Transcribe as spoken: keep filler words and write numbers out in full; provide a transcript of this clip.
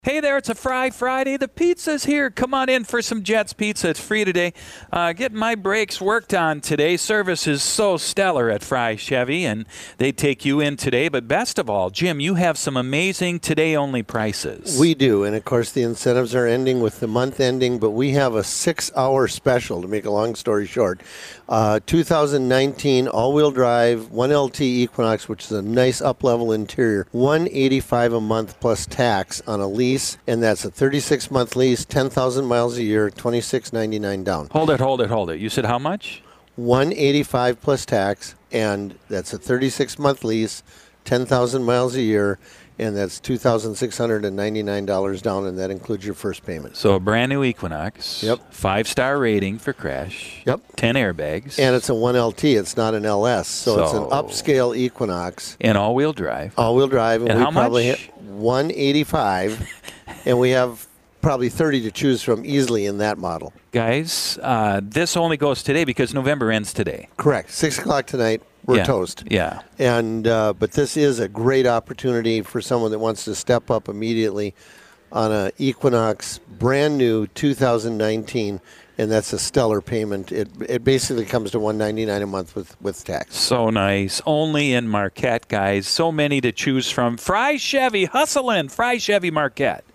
Hey there, it's a Fry Friday. The pizza's here. Come on in for some Jets Pizza. It's free today. Uh, getting my brakes worked on today. Service is so stellar at Fry Chevy, and they take you in today. But best of all, Jim, you have some amazing today-only prices. We do, and of course the incentives are ending with the month ending, but we have a six-hour special, to make a long story short. Uh, two thousand nineteen all-wheel drive, one L T Equinox, which is a nice up-level interior, one hundred eighty-five dollars a month plus tax on a lease, and that's a thirty-six month lease, ten thousand miles a year, twenty-six ninety-nine down. Hold it, hold it, hold it. You said how much? one hundred eighty-five dollars plus tax, and that's a thirty-six month lease, ten thousand miles a year, and that's two thousand six hundred ninety-nine dollars down, and that includes your first payment. So a brand new Equinox. Yep. Five-star rating for crash. Yep. ten airbags. And it's a one L T. It's not an L S, so, So- it's an upscale Equinox, And all-wheel drive. all-wheel drive, and, And we how probably much? hit one hundred eighty-five, and we have probably thirty to choose from easily in that model. Guys, uh, this only goes today because November ends today. Correct. Six o'clock tonight. We're Yeah. toast. Yeah. And uh, but this is a great opportunity for someone that wants to step up immediately on a Equinox, brand new two thousand nineteen, and that's a stellar payment. It it basically comes to one hundred ninety-nine dollars a month with with tax. So nice. Only in Marquette, guys. So many to choose from. Fry Chevy. Hustle in. Fry Chevy Marquette.